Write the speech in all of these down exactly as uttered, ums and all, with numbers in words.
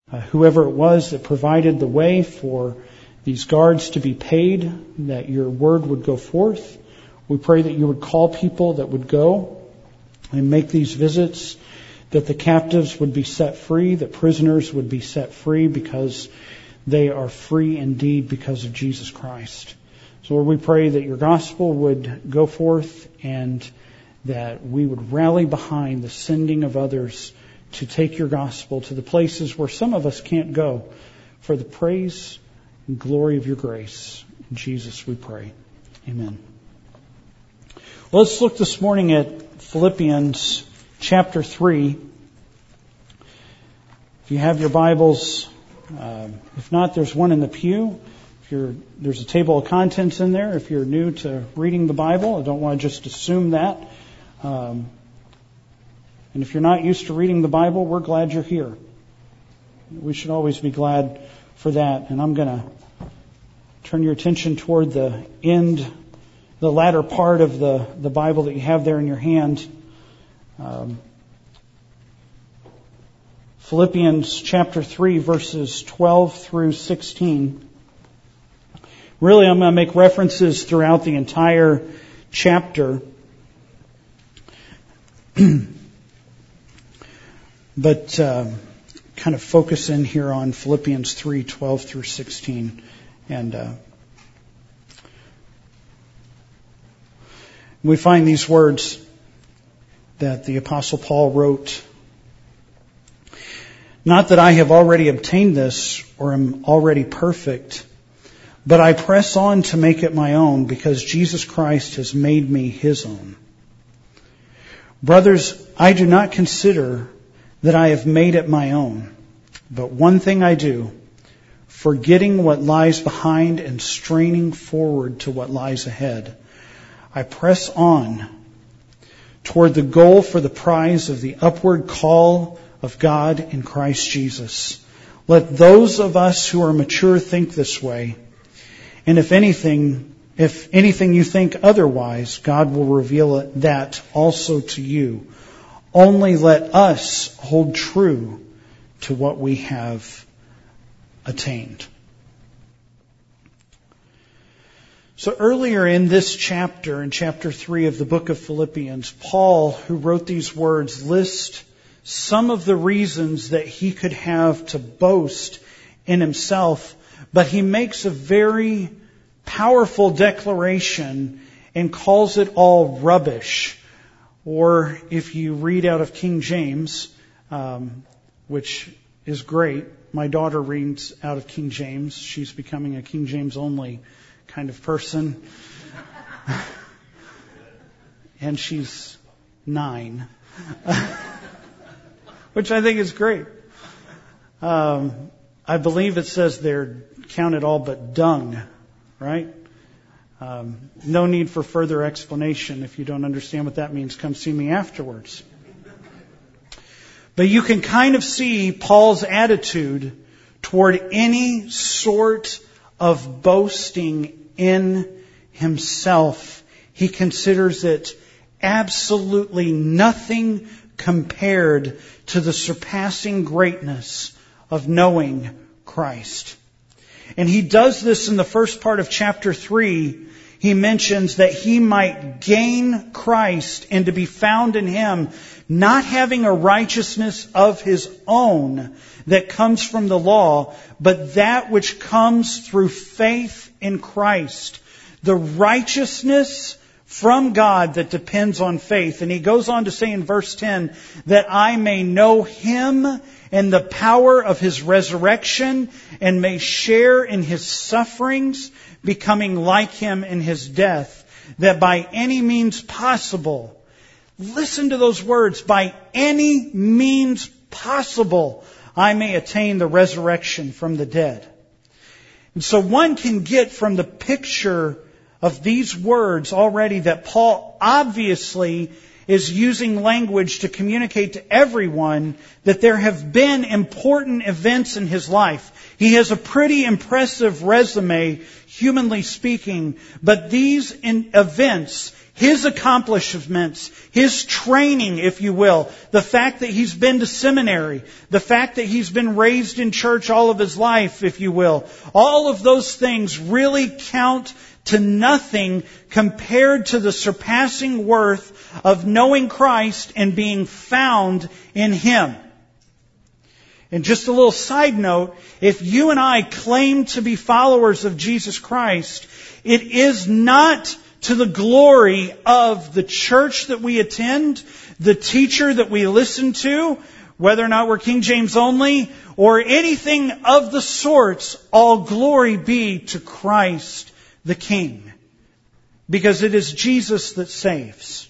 uh, whoever it was that provided the way for these guards to be paid, that your word would go forth. We pray that you would call people that would go and make these visits, that the captives would be set free, that prisoners would be set free because they are free indeed because of Jesus Christ. So Lord, we pray that your gospel would go forth and that we would rally behind the sending of others to take your gospel to the places where some of us can't go, for the praise and glory of your grace. In Jesus we pray. Amen. Well, let's look this morning at Philippians chapter three. If you have your Bibles, uh, if not, there's one in the pew. If you're, there's a table of contents in there. If you're new to reading the Bible, I don't want to just assume that. Um, and if you're not used to reading the Bible, we're glad you're here. We should always be glad for that. And I'm going to turn your attention toward the end, the latter part of the, the Bible that you have there in your hand. Um, Philippians chapter three, verses twelve through sixteen. Really, I'm going to make references throughout the entire chapter. But uh, kind of focus in here on Philippians three, twelve through sixteen. And uh, we find these words that the Apostle Paul wrote. Not that I have already obtained this or am already perfect, but I press on to make it my own because Jesus Christ has made me his own. Brothers, I do not consider that I have made it my own, but one thing I do, forgetting what lies behind and straining forward to what lies ahead, I press on toward the goal for the prize of the upward call of God in Christ Jesus. Let those of us who are mature think this way. And if anything, if anything you think otherwise, God will reveal it, that also to you. Only let us hold true to what we have attained. So earlier in this chapter, in chapter three of the book of Philippians, Paul, who wrote these words, lists some of the reasons that he could have to boast in himself, but he makes a very powerful declaration and calls it all rubbish. Or if you read out of King James, um, which is great, my daughter reads out of King James. She's becoming a King James only kind of person. And she's nine. Which I think is great. Um, I believe it says they're counted all but dung, right? Um, no need for further explanation. If you don't understand what that means, come see me afterwards. But you can kind of see Paul's attitude toward any sort of boasting in himself. He considers it absolutely nothing compared to the surpassing greatness of knowing Christ. And he does this in the first part of chapter three. He mentions that he might gain Christ and to be found in him, not having a righteousness of his own that comes from the law, but that which comes through faith in Christ. The righteousness from God that depends on faith. And he goes on to say in verse ten, that I may know him and the power of his resurrection and may share in his sufferings, becoming like him in his death, that by any means possible, listen to those words, by any means possible, I may attain the resurrection from the dead. And so one can get from the picture of these words already that Paul obviously is using language to communicate to everyone that there have been important events in his life. He has a pretty impressive resume, humanly speaking, but these in events His accomplishments, His training, if you will, the fact that He's been to seminary, the fact that He's been raised in church all of His life, if you will, all of those things really count to nothing compared to the surpassing worth of knowing Christ and being found in Him. And just a little side note, if you and I claim to be followers of Jesus Christ, it is not to the glory of the church that we attend, the teacher that we listen to, whether or not we're King James only, or anything of the sorts. All glory be to Christ the King. Because it is Jesus that saves.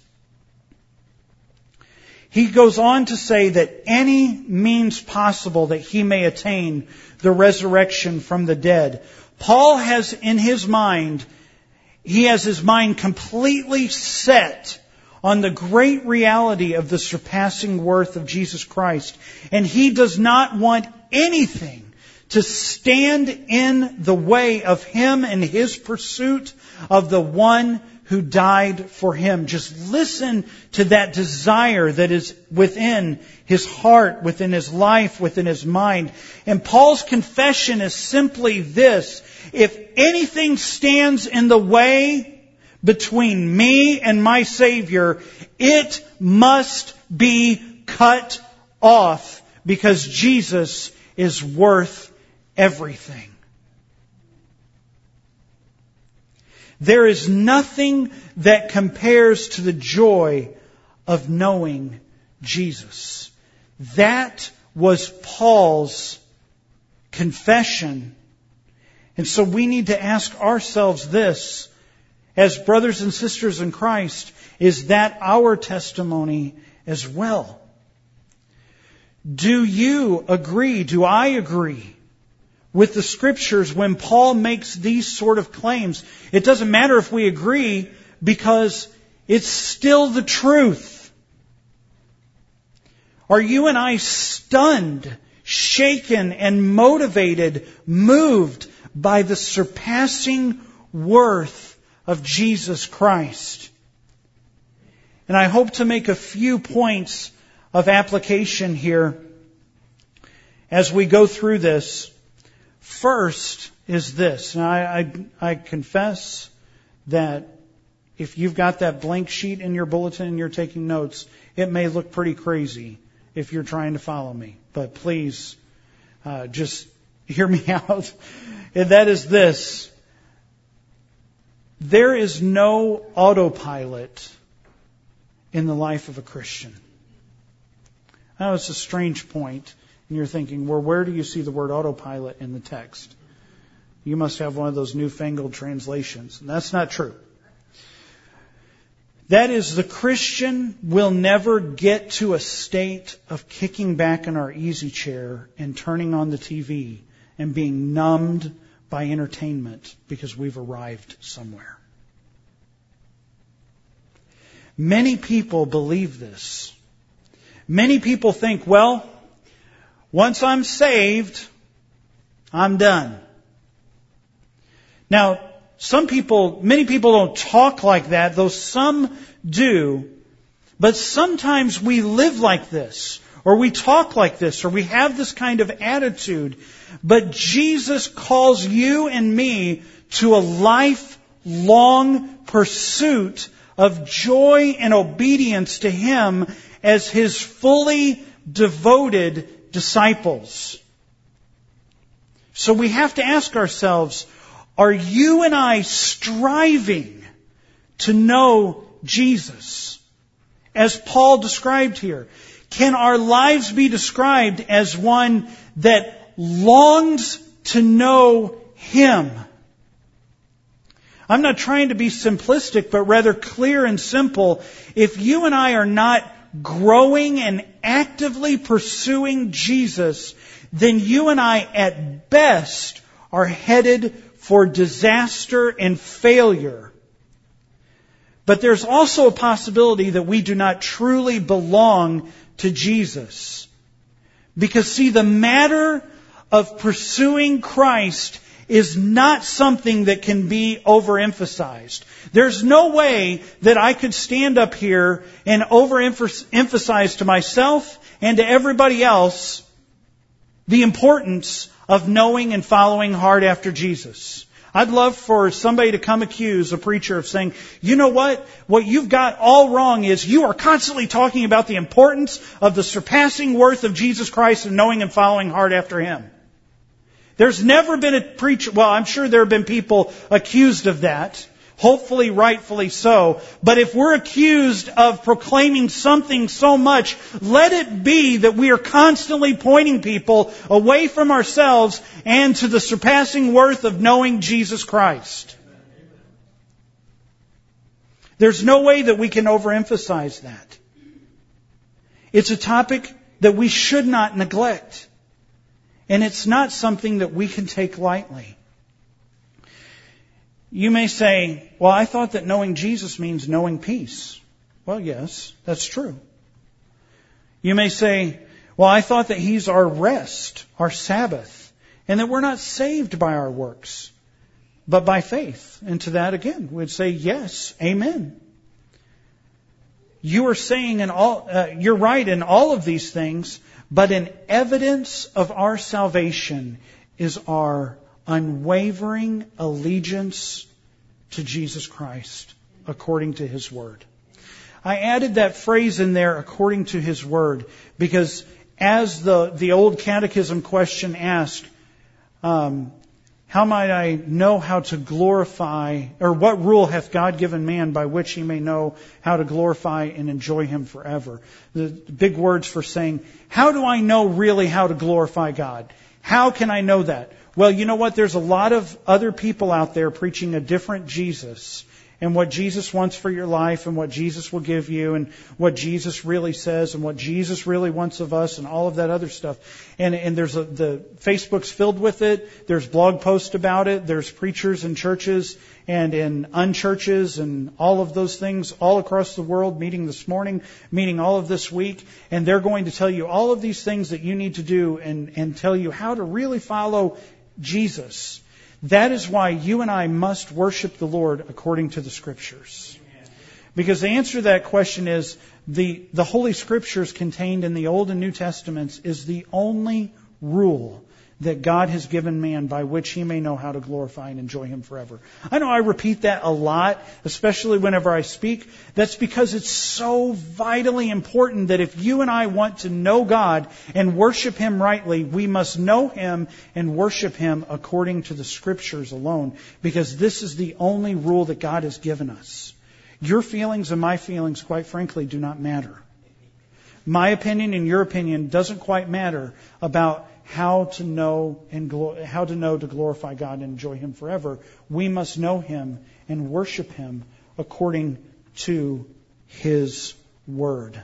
He goes on to say that any means possible that he may attain the resurrection from the dead. Paul has in his mind He has his mind completely set on the great reality of the surpassing worth of Jesus Christ. And he does not want anything to stand in the way of him and his pursuit of the one who died for him. Just listen to that desire that is within his heart, within his life, within his mind. And Paul's confession is simply this: if anything stands in the way between me and my Savior, it must be cut off, because Jesus is worth everything. There is nothing that compares to the joy of knowing Jesus. That was Paul's confession. And so we need to ask ourselves this, as brothers and sisters in Christ: is that our testimony as well? Do you agree, do I agree with the Scriptures when Paul makes these sort of claims? It doesn't matter if we agree, because it's still the truth. Are you and I stunned, shaken, and motivated, moved by the surpassing worth of Jesus Christ? And I hope to make a few points of application here as we go through this. First is this, and I, I, I confess that if you've got that blank sheet in your bulletin and you're taking notes, it may look pretty crazy if you're trying to follow me. But please, uh, just hear me out. And that is this: there is no autopilot in the life of a Christian. Now, it's a strange point. And you're thinking, well, where do you see the word autopilot in the text? You must have one of those newfangled translations. And that's not true. That is, the Christian will never get to a state of kicking back in our easy chair and turning on the T V and being numbed by entertainment because we've arrived somewhere. Many people believe this. Many people think, well, once I'm saved, I'm done. Now, some people, many people don't talk like that, though some do. But sometimes we live like this, or we talk like this, or we have this kind of attitude. But Jesus calls you and me to a lifelong pursuit of joy and obedience to Him as His fully devoted disciples. So we have to ask ourselves, are you and I striving to know Jesus as Paul described here? Can our lives be described as one that longs to know Him? I'm not trying to be simplistic, but rather clear and simple. If you and I are not growing and actively pursuing Jesus, then you and I at best are headed for disaster and failure. But there's also a possibility that we do not truly belong to Jesus. Because see, the matter of pursuing Christ is not something that can be overemphasized. There's no way that I could stand up here and overemphasize to myself and to everybody else the importance of knowing and following hard after Jesus. I'd love for somebody to come accuse a preacher of saying, you know what? What you've got all wrong is you are constantly talking about the importance of the surpassing worth of Jesus Christ and knowing and following hard after Him. There's never been a preacher, well, I'm sure there have been people accused of that. Hopefully, rightfully so. But if we're accused of proclaiming something so much, let it be that we are constantly pointing people away from ourselves and to the surpassing worth of knowing Jesus Christ. There's no way that we can overemphasize that. It's a topic that we should not neglect. And it's not something that we can take lightly. You may say, well, I thought that knowing Jesus means knowing peace. Well, yes, that's true. You may say, well, I thought that He's our rest, our Sabbath, and that we're not saved by our works, but by faith. And to that, again, we'd say, yes, amen. You are saying in all, uh, you're right in all of these things, but an evidence of our salvation is our unwavering allegiance to Jesus Christ according to His Word. I added that phrase in there, according to His Word, because as the, the old catechism question asked, um, how might I know how to glorify, or what rule hath God given man by which he may know how to glorify and enjoy Him forever? The big words for saying, how do I know really how to glorify God? How can I know that? Well, you know what? There's a lot of other people out there preaching a different Jesus and what Jesus wants for your life and what Jesus will give you and what Jesus really says and what Jesus really wants of us and all of that other stuff. And, and there's a, the Facebook's filled with it. There's blog posts about it. There's preachers in churches and in unchurches and all of those things all across the world, meeting this morning, meeting all of this week. And they're going to tell you all of these things that you need to do and, and tell you how to really follow Jesus. That is why you and I must worship the Lord according to the Scriptures. Because the answer to that question is the, the Holy Scriptures contained in the Old and New Testaments is the only rule that God has given man by which he may know how to glorify and enjoy Him forever. I know I repeat that a lot, especially whenever I speak. That's because it's so vitally important that if you and I want to know God and worship Him rightly, we must know Him and worship Him according to the Scriptures alone. Because this is the only rule that God has given us. Your feelings and my feelings, quite frankly, do not matter. My opinion and your opinion doesn't quite matter about how to know and glo- how to know to glorify God and enjoy Him forever. We must know Him and worship Him according to His Word.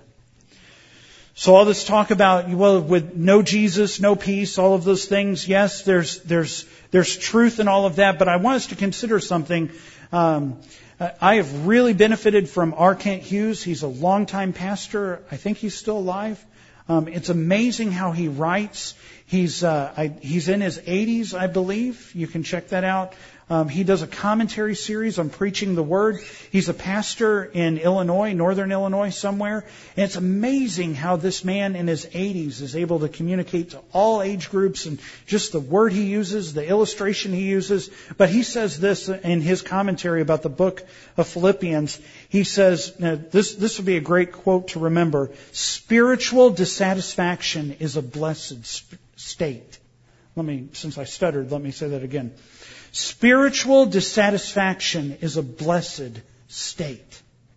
So all this talk about, well, with no Jesus, no peace, all of those things, yes, there's there's there's truth in all of that, but I want us to consider something. Um, I have really benefited from R. Kent Hughes. He's a longtime pastor. I think he's still alive. Um, it's amazing how he writes. He's uh, I, he's in his eighties, I believe. You can check that out. Um, he does a commentary series on preaching the Word. He's a pastor in Illinois, northern Illinois somewhere. And it's amazing how this man in his eighties is able to communicate to all age groups and just the word he uses, the illustration he uses. But he says this in his commentary about the book of Philippians. He says, now this, this would be a great quote to remember. Spiritual dissatisfaction is a blessed sp- state. Let me, since I stuttered, let me say that again. Spiritual dissatisfaction is a blessed state.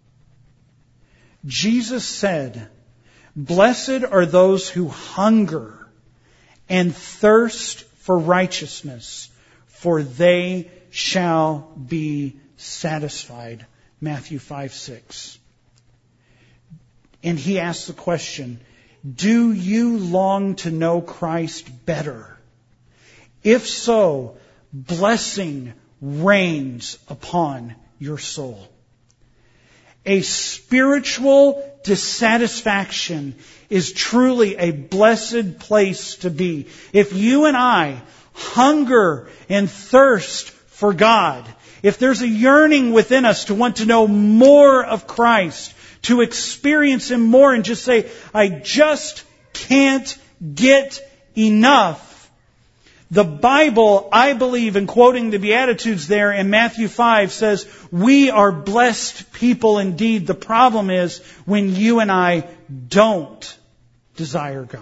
Jesus said, blessed are those who hunger and thirst for righteousness, for they shall be satisfied. Matthew five six. And he asks the question, do you long to know Christ better? If so, blessing reigns upon your soul. A spiritual dissatisfaction is truly a blessed place to be. If you and I hunger and thirst for God, if there's a yearning within us to want to know more of Christ, to experience Him more and just say, I just can't get enough. The Bible, I believe, in quoting the Beatitudes there in Matthew five, says, we are blessed people indeed. The problem is when you and I don't desire God.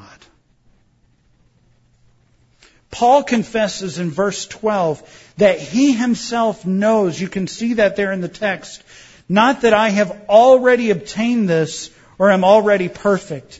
Paul confesses in verse twelve that he himself knows, you can see that there in the text, not that I have already obtained this or am already perfect.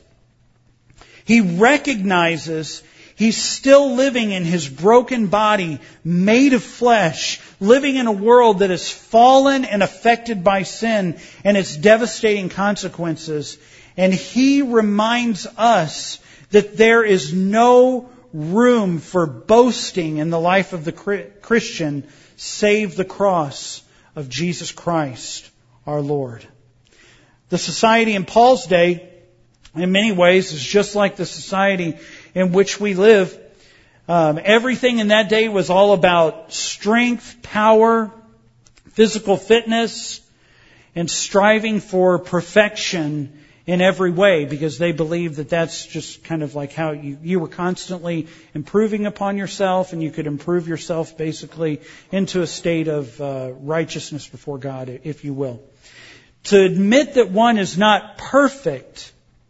He recognizes he's still living in his broken body, made of flesh, living in a world that is fallen and affected by sin and its devastating consequences. And he reminds us that there is no room for boasting in the life of the Christian save the cross of Jesus Christ, our Lord. The society in Paul's day, in many ways, is just like the society in which we live. Um, everything in that day was all about strength, power, physical fitness, and striving for perfection in every way, because they believed that that's just kind of like how you, you were constantly improving upon yourself, and you could improve yourself basically into a state of uh, righteousness before God, if you will. To admit that one is not perfect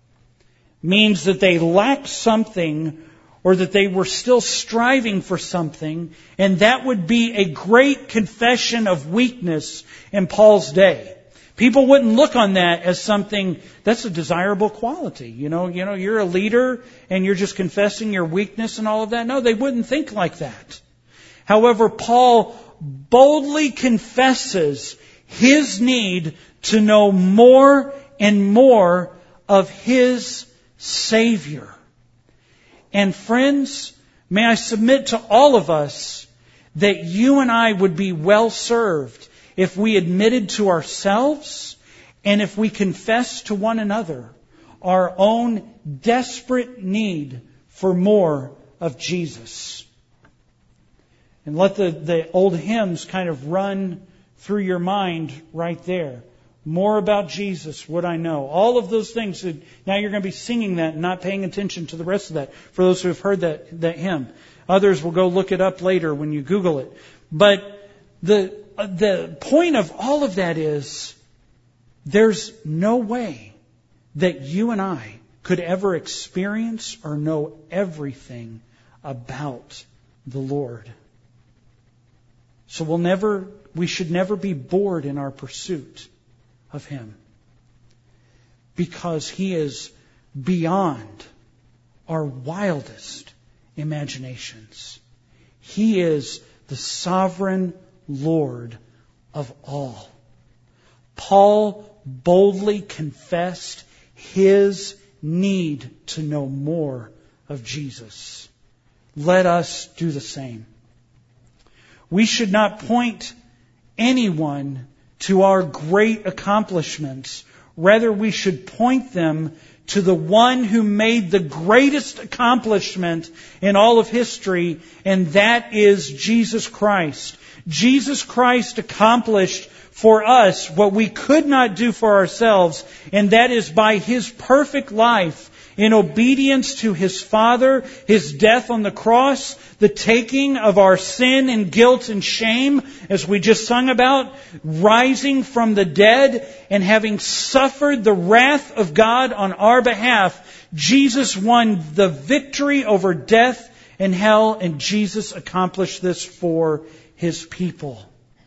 means that they lack something, or that they were still striving for something, and that would be a great confession of weakness in Paul's day. People wouldn't look on that as something that's a desirable quality. You know, you know, you're a leader and you're just confessing your weakness and all of that. No, they wouldn't think like that. However, Paul boldly confesses his need to know more and more of his Savior. And friends, may I submit to all of us that you and I would be well served if we admitted to ourselves and if we confessed to one another our own desperate need for more of Jesus. And let the, the old hymns kind of run through your mind right there. More about Jesus would I know. All of those things. That now you're going to be singing that and not paying attention to the rest of that. For those who have heard that, that hymn. Others will go look it up later when you Google it. But the, the point of all of that is there's no way that you and I could ever experience or know everything about the Lord. So we'll never, we should never be bored in our pursuit of Him, because He is beyond our wildest imaginations. He is the sovereign Lord of all. Paul boldly confessed his need to know more of Jesus. Let us do the same. We should not point anyone to our great accomplishments. Rather, we should point them to the one who made the greatest accomplishment in all of history, and that is Jesus Christ. Jesus Christ accomplished for us what we could not do for ourselves, and that is by His perfect life in obedience to His Father, His death on the cross, the taking of our sin and guilt and shame, as we just sung about, rising from the dead and having suffered the wrath of God on our behalf. Jesus won the victory over death and hell, and Jesus accomplished this for His people.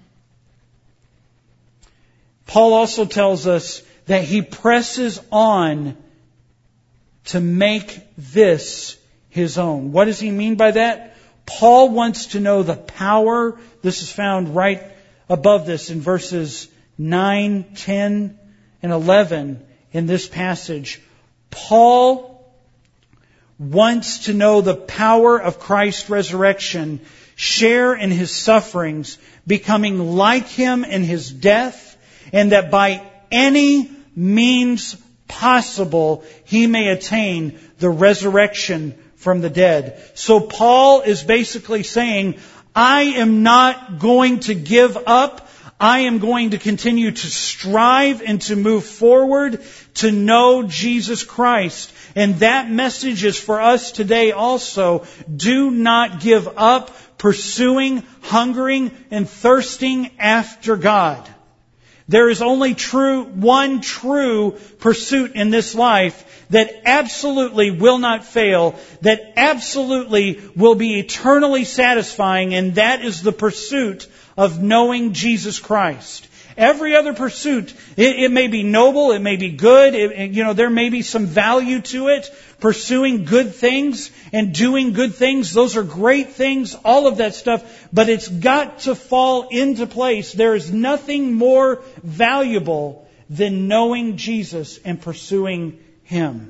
Paul also tells us that he presses on to make this his own. What does he mean by that? Paul wants to know the power. This is found right above this in verses nine, ten, and eleven in this passage. Paul wants to know the power of Christ's resurrection, share in His sufferings, becoming like Him in His death, and that by any means possible He may attain the resurrection from the dead. So Paul is basically saying, I am not going to give up. I am going to continue to strive and to move forward to know Jesus Christ. And that message is for us today also. Do not give up pursuing, hungering, and thirsting after God. There is only true, one true pursuit in this life that absolutely will not fail, that absolutely will be eternally satisfying, and that is the pursuit of knowing Jesus Christ. Every other pursuit, it, it may be noble, it may be good, it, you know, there may be some value to it. Pursuing good things and doing good things, those are great things, all of that stuff, but it's got to fall into place. There is nothing more valuable than knowing Jesus and pursuing Him.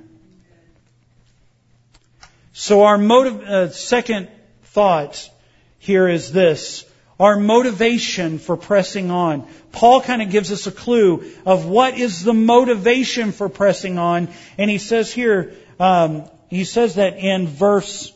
So our motive, uh, second thought here is this. Our motivation for pressing on. Paul kind of gives us a clue of what is the motivation for pressing on. And he says here, um, he says that in verse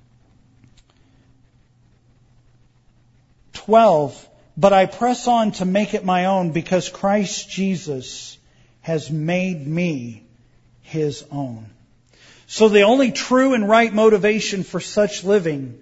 twelve, but I press on to make it my own because Christ Jesus has made me His own. So the only true and right motivation for such living,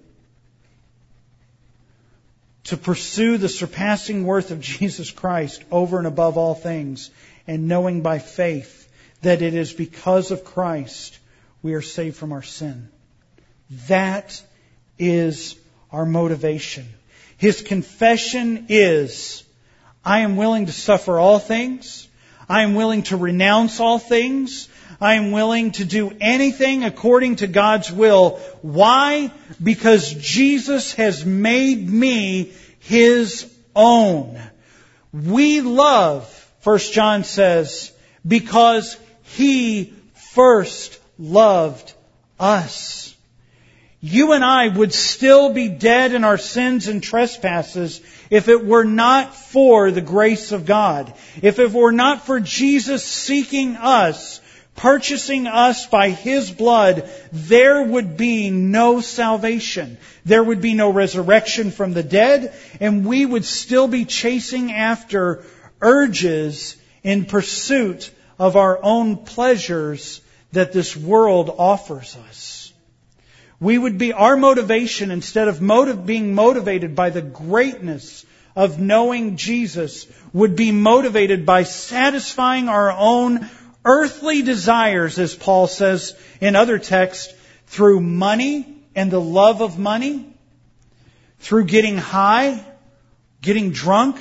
to pursue the surpassing worth of Jesus Christ over and above all things, and knowing by faith that it is because of Christ we are saved from our sin. That is our motivation. His confession is, I am willing to suffer all things. I am willing to renounce all things. I am willing to do anything according to God's will. Why? Because Jesus has made me His own. We love, First John says, because He first loved us. You and I would still be dead in our sins and trespasses if it were not for the grace of God. If it were not for Jesus seeking us, purchasing us by His blood, there would be no salvation. There would be no resurrection from the dead, and we would still be chasing after urges in pursuit of our own pleasures that this world offers us. We would be, our motivation, instead of motive, being motivated by the greatness of knowing Jesus, would be motivated by satisfying our own earthly desires, as Paul says in other texts, through money and the love of money, through getting high, getting drunk,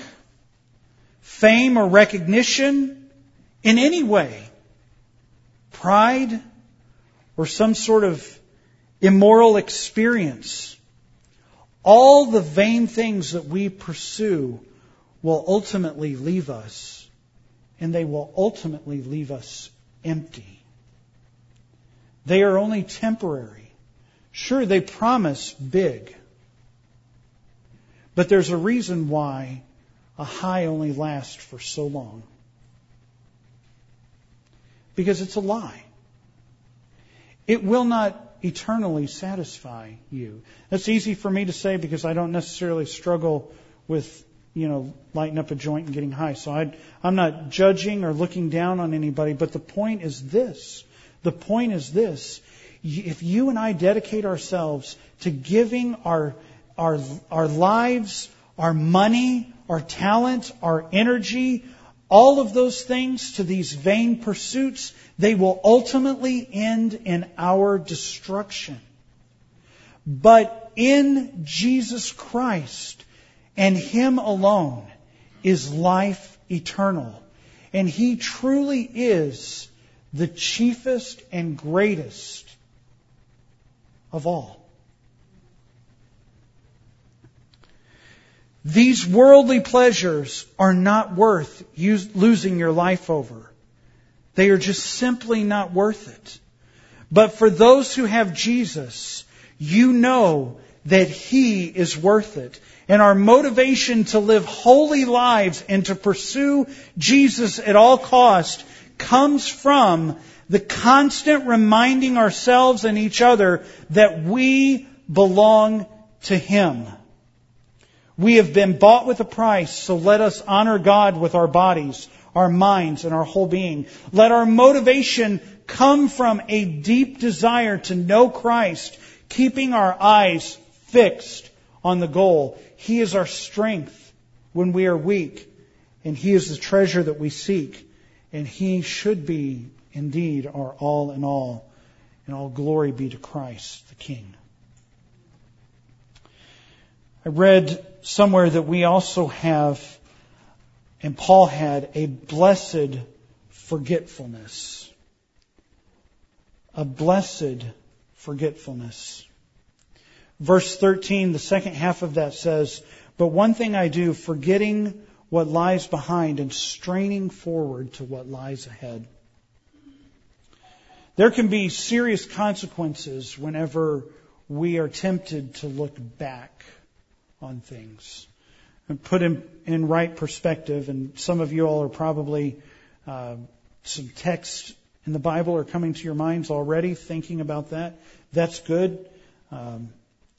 fame or recognition, in any way, pride, or some sort of immoral experience. All the vain things that we pursue will ultimately leave us, and they will ultimately leave us empty. They are only temporary. Sure, they promise big, but there's a reason why a high only lasts for so long. Because it's a lie. It will not eternally satisfy you. That's easy for me to say because I don't necessarily struggle with, you know, lighting up a joint and getting high. So I, I'm not judging or looking down on anybody. But the point is this. The point is this. If you and I dedicate ourselves to giving our, our, our lives, our money, our talent, our energy, all of those things to these vain pursuits, they will ultimately end in our destruction. But in Jesus Christ and Him alone is life eternal. And He truly is the chiefest and greatest of all. These worldly pleasures are not worth use, losing your life over. They are just simply not worth it. But for those who have Jesus, you know that He is worth it. And our motivation to live holy lives and to pursue Jesus at all cost comes from The constant reminding ourselves and each other that we belong to Him. We have been bought with a price, so let us honor God with our bodies, our minds, and our whole being. Let our motivation come from a deep desire to know Christ, keeping our eyes fixed on the goal. He is our strength when we are weak, and He is the treasure that we seek, and He should be indeed our all in all, and all glory be to Christ, the King. I read somewhere that we also have, and Paul had, a blessed forgetfulness. A blessed forgetfulness. Verse thirteen, the second half of that says, "But one thing I do, forgetting what lies behind and straining forward to what lies ahead." There can be serious consequences whenever we are tempted to look back on things. And put in, in right perspective, and some of you all are probably, uh, some text in the Bible are coming to your minds already, thinking about that. That's good. Um,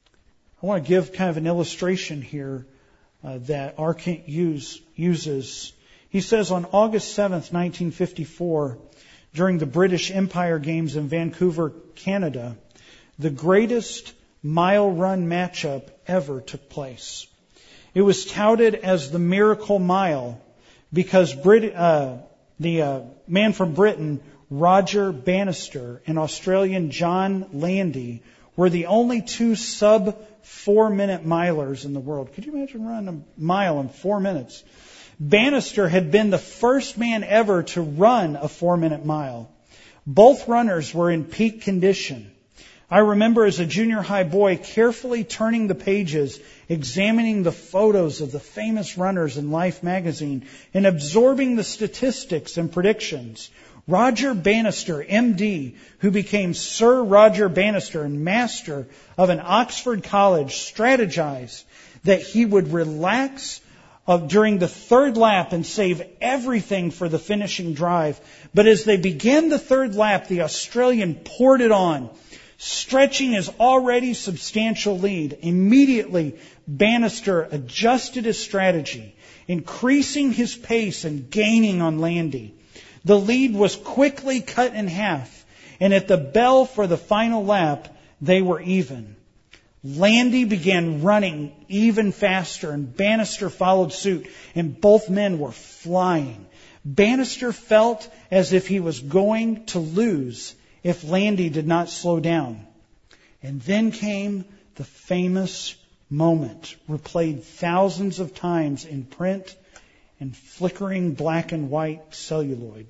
I want to give kind of an illustration here uh, that R. Kent use, uses. He says on August seventh, nineteen fifty-four, during the British Empire Games in Vancouver, Canada, the greatest mile run matchup ever took place. It was touted as the Miracle Mile because Brit- uh, the uh, man from Britain, Roger Bannister, and Australian John Landy were the only two sub four minute milers in the world. Could you imagine running a mile in four minutes? Bannister had been the first man ever to run a four minute mile. Both runners were in peak condition. I remember as a junior high boy carefully turning the pages, examining the photos of the famous runners in Life magazine, and absorbing the statistics and predictions. Roger Bannister, M D, who became Sir Roger Bannister and master of an Oxford college, strategized that he would relax of during the third lap and save everything for the finishing drive. But as they began the third lap, the Australian poured it on, stretching his already substantial lead. Immediately, Bannister adjusted his strategy, increasing his pace and gaining on Landy. The lead was quickly cut in half, and at the bell for the final lap, they were even. Landy began running even faster, and Bannister followed suit, and both men were flying. Bannister felt as if he was going to lose if Landy did not slow down. And then came the famous moment, replayed thousands of times in print and flickering black and white celluloid.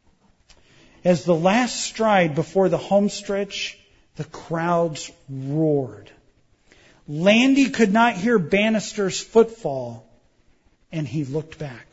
As the last stride before the home stretch, the crowds roared. Landy could not hear Bannister's footfall, and he looked back.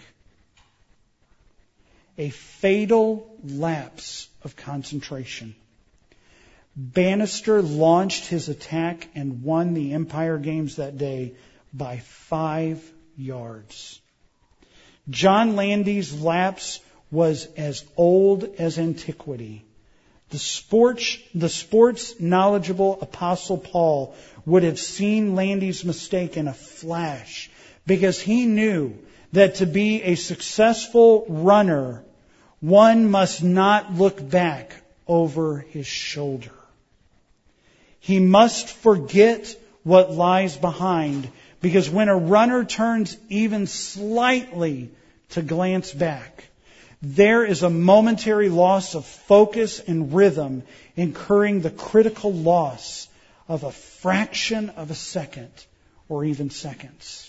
A fatal lapse of concentration. Bannister launched his attack and won the Empire Games that day by five yards. John Landy's lapse was as old as antiquity. The sports, the sports knowledgeable Apostle Paul would have seen Landy's mistake in a flash, because he knew that to be a successful runner, one must not look back over his shoulder. He must forget what lies behind, because when a runner turns even slightly to glance back, there is a momentary loss of focus and rhythm, incurring the critical loss of a fraction of a second or even seconds.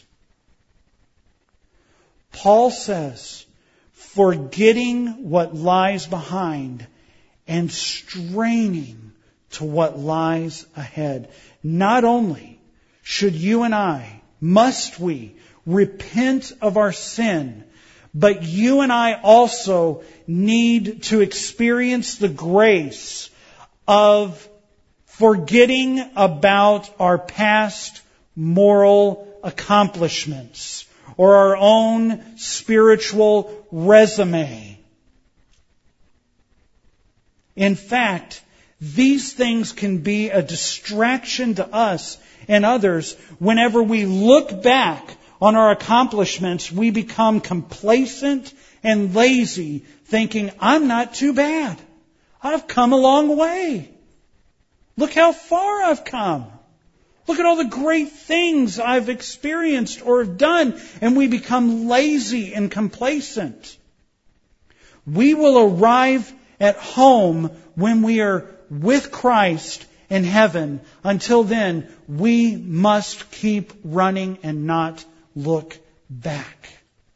Paul says, forgetting what lies behind and straining to what lies ahead. Not only should you and I, must we, repent of our sin, but you and I also need to experience the grace of forgetting about our past moral accomplishments or our own spiritual resume. In fact, these things can be a distraction to us and others. Whenever we look back on our accomplishments, we become complacent and lazy, thinking, I'm not too bad. I've come a long way. Look how far I've come. Look at all the great things I've experienced or have done. And we become lazy and complacent. We will arrive at home when we are with Christ in heaven. Until then, we must keep running and not look back.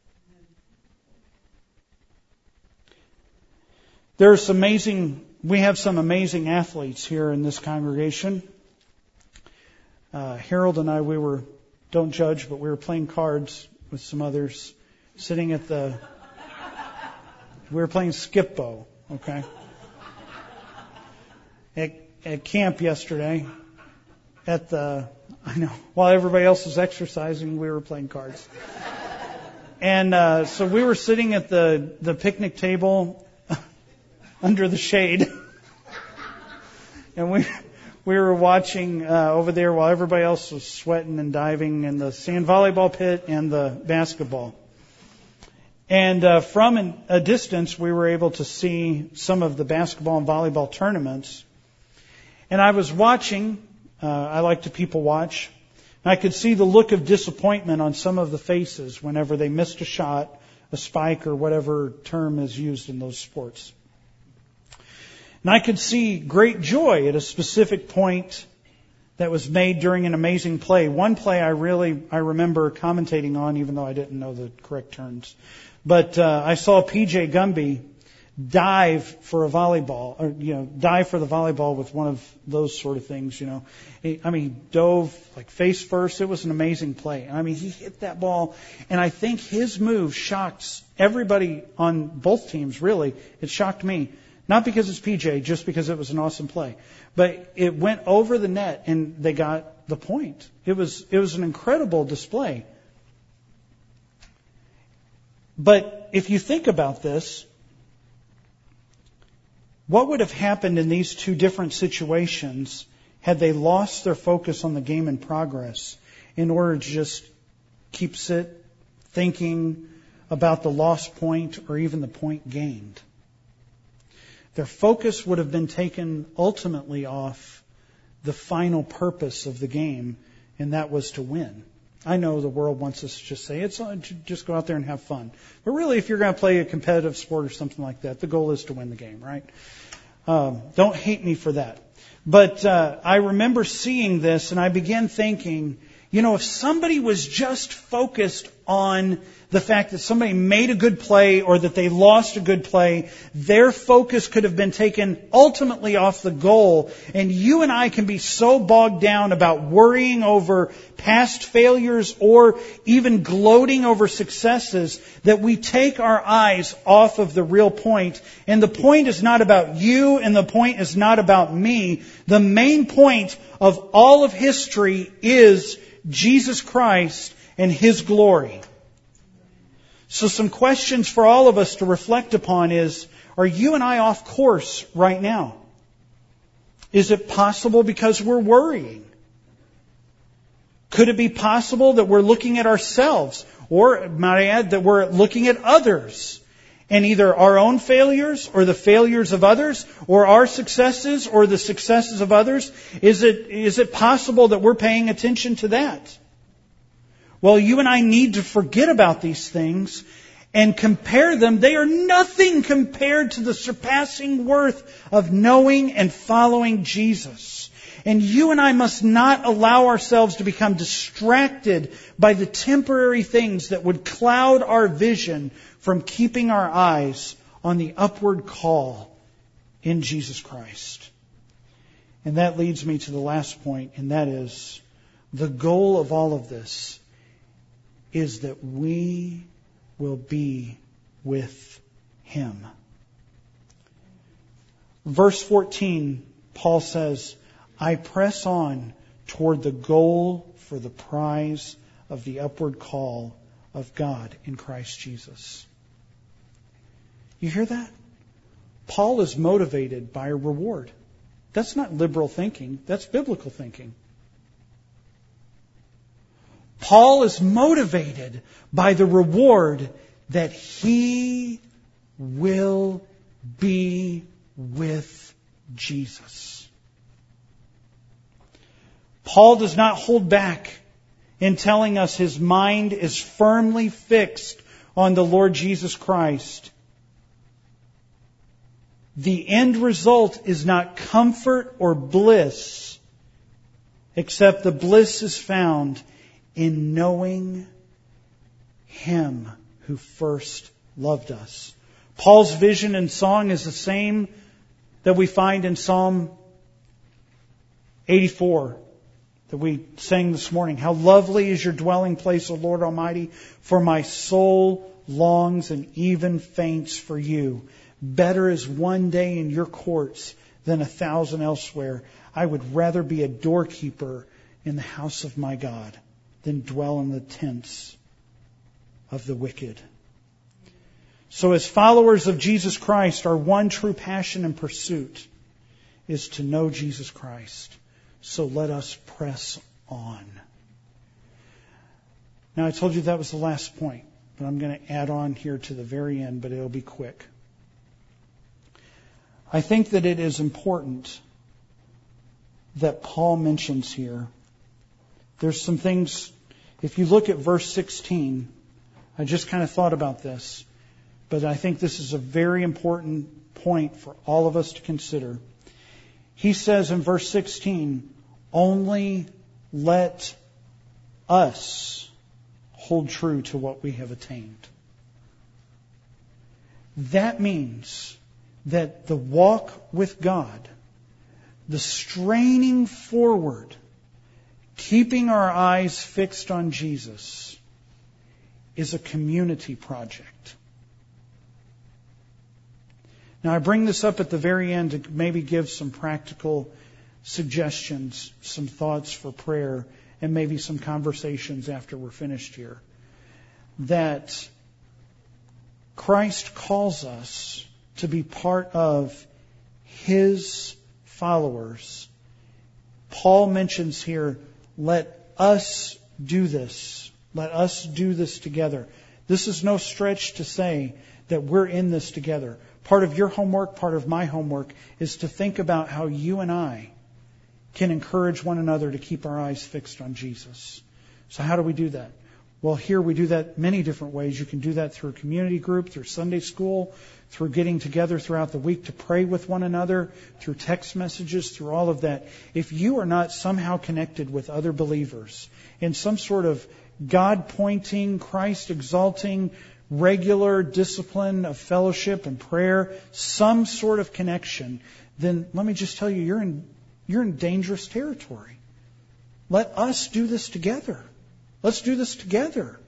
There's amazing, we have some amazing athletes here in this congregation. Uh, Harold and I, we were, don't judge, but we were playing cards with some others, sitting at the, we were playing Skip-Bo, okay? At, at camp yesterday, at the, I know, while everybody else was exercising, we were playing cards. And uh, so we were sitting at the, the picnic table under the shade. And we we were watching uh, over there while everybody else was sweating and diving in the sand volleyball pit and the basketball. And uh, from an, a distance, we were able to see some of the basketball and volleyball tournaments. And I was watching. Uh, I like to people watch. And I could see the look of disappointment on some of the faces whenever they missed a shot, a spike, or whatever term is used in those sports. And I could see great joy at a specific point that was made during an amazing play. One play I really, I remember commentating on, even though I didn't know the correct terms. But uh, I saw P J Gumby dive for a volleyball, or, you know, dive for the volleyball with one of those sort of things, you know. He, I mean, he dove like face first. It was an amazing play. I mean, he hit that ball, and I think his move shocked everybody on both teams, really. It shocked me. Not because it's P J, just because it was an awesome play. But it went over the net and they got the point. It was, it was an incredible display. But if you think about this, what would have happened in these two different situations had they lost their focus on the game in progress in order to just keep sit thinking about the lost point or even the point gained? Their focus would have been taken ultimately off the final purpose of the game, and that was to win. I know the world wants us to just say, it's just go out there and have fun. But really, if you're going to play a competitive sport or something like that, the goal is to win the game, right? Um, don't hate me for that. But uh, I remember seeing this, and I began thinking, you know, if somebody was just focused on the fact that somebody made a good play or that they lost a good play, their focus could have been taken ultimately off the goal. And you and I can be so bogged down about worrying over past failures or even gloating over successes that we take our eyes off of the real point. And the point is not about you, and the point is not about me. The main point of all of history is Jesus Christ and His glory. So some questions for all of us to reflect upon is, are you and I off course right now? Is it possible because we're worrying? Could it be possible that we're looking at ourselves, or might I add that we're looking at others, and either our own failures or the failures of others, or our successes or the successes of others? Is it, is it possible that we're paying attention to that? Well, you and I need to forget about these things and compare them. They are nothing compared to the surpassing worth of knowing and following Jesus. And you and I must not allow ourselves to become distracted by the temporary things that would cloud our vision from keeping our eyes on the upward call in Jesus Christ. And that leads me to the last point, and that is the goal of all of this is that we will be with Him. Verse fourteen, Paul says, I press on toward the goal for the prize of the upward call of God in Christ Jesus. You hear that? Paul is motivated by a reward. That's not liberal thinking. That's biblical thinking. Paul is motivated by the reward that he will be with Jesus. Paul does not hold back in telling us his mind is firmly fixed on the Lord Jesus Christ. The end result is not comfort or bliss, except the bliss is found in knowing Him who first loved us. Paul's vision and song is the same that we find in Psalm eighty-four that we sang this morning. How lovely is your dwelling place, O Lord Almighty, for my soul longs and even faints for you. Better is one day in your courts than a thousand elsewhere. I would rather be a doorkeeper in the house of my God than dwell in the tents of the wicked. So as followers of Jesus Christ, our one true passion and pursuit is to know Jesus Christ. So let us press on. Now, I told you that was the last point, but I'm going to add on here to the very end, but it'll be quick. I think that it is important that Paul mentions here. There's some things, if you look at verse sixteen, I just kind of thought about this, but I think this is a very important point for all of us to consider. He says in verse sixteen, only let us hold true to what we have attained. That means that the walk with God, the straining forward, keeping our eyes fixed on Jesus, is a community project. Now, I bring this up at the very end to maybe give some practical suggestions, some thoughts for prayer, and maybe some conversations after we're finished here. That Christ calls us to be part of His followers. Paul mentions here, let us do this. Let us do this together. This is no stretch to say that we're in this together. Part of your homework, part of my homework, is to think about how you and I can encourage one another to keep our eyes fixed on Jesus. So how do we do that? Well, here we do that many different ways. You can do that through a community group, through Sunday school, through getting together throughout the week to pray with one another, through text messages, through all of that. If you are not somehow connected with other believers in some sort of God-pointing, Christ-exalting, regular discipline of fellowship and prayer, some sort of connection, then let me just tell you, you're in, you're in dangerous territory. Let us do this together. Let's do this together.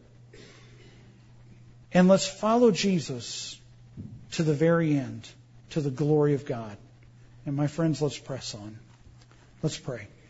And let's follow Jesus to the very end, to the glory of God. And my friends, let's press on. Let's pray.